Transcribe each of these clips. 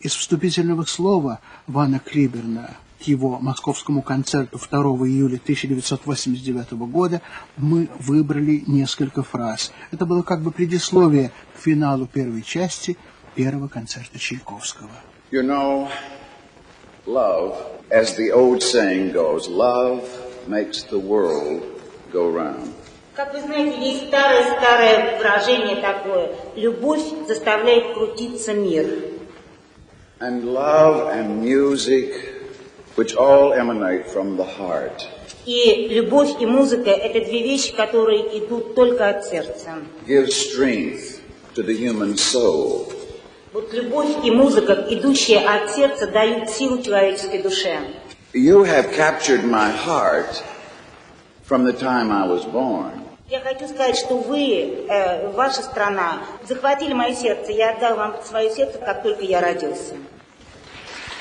Из вступительного слова Вана Клиберна к его московскому концерту 2 июля 1989 года мы выбрали несколько фраз. Это было как бы предисловие к финалу первой части первого концерта Чайковского. You know, love, as the old saying goes, love makes the world go round. Как вы знаете, есть старое выражение такое: любовь заставляет крутиться мир. And love and music, which all emanate from the heart. И любовь и музыка — это две вещи, которые идут только от сердца. Give strength to the human soul. Вот любовь и музыка, идущие от сердца, дают силу человеческой душе. You have captured my heart from the time I was born. Я хочу сказать, что вы, ваша страна, захватили мое сердце. Я отдал вам свое сердце, как только я родился.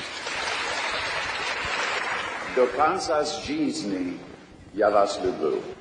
До конца жизни я вас люблю.